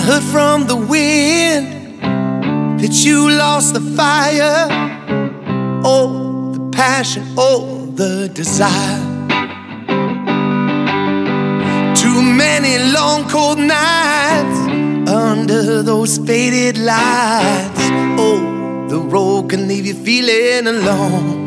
heard from the wind that you lost the fire, oh, the passion, oh, the desire. Too many long cold nights under those faded lights. Oh, the road can leave you feeling alone.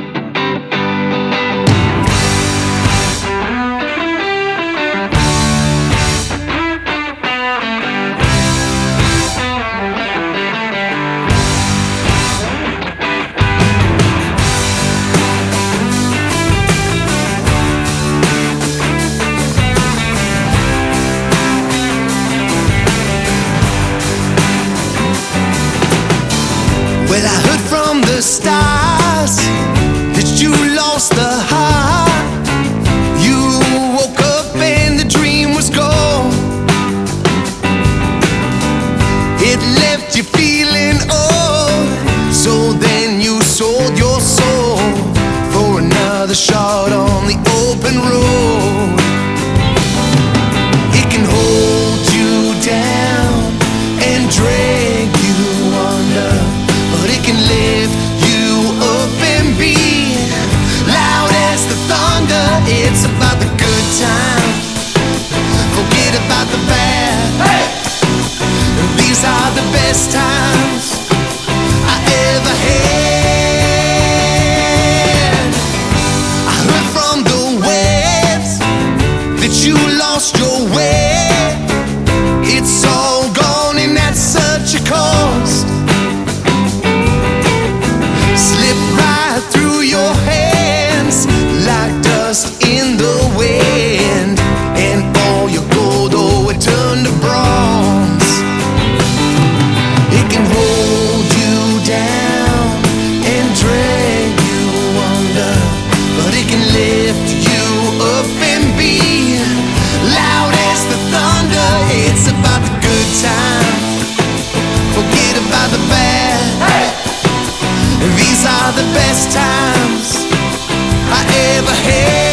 Well, I heard from the stars that you lost the heart. You woke up and the dream was gone. It left you feeling old. So then you sold your soul for another shot on the open road. It can hold you down and drag you under, but it can lift you up and be loud as the thunder. It's about the good times, forget about the bad. Hey! These are the best times I ever had. I heard from the waves that you lost your way. It's all gone and that's such a cost. Slip right through your hands like dust in the wind, and all your gold, oh, it turned to bronze. It can hold you down and drag you under, but it can lift you up and be loud as the thunder. It's about the good times, forget about the bad. Hey! These are the best times I ever had.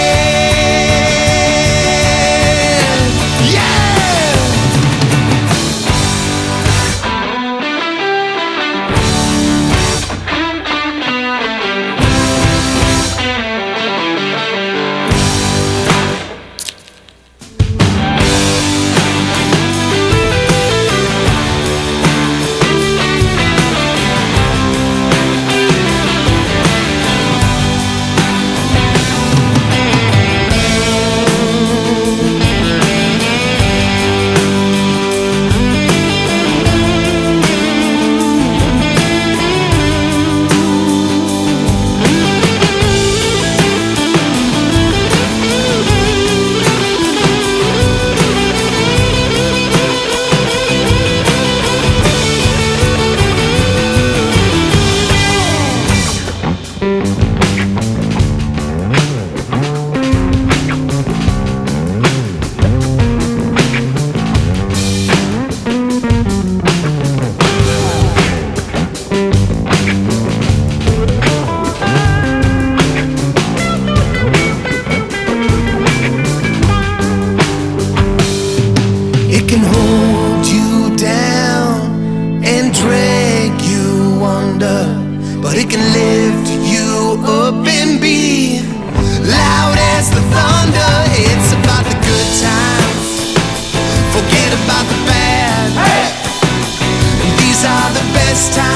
It can hold you down and drag you under, but it can lift you up and be loud as the thunder. It's about the good times, forget about the bad. Hey! These are the best times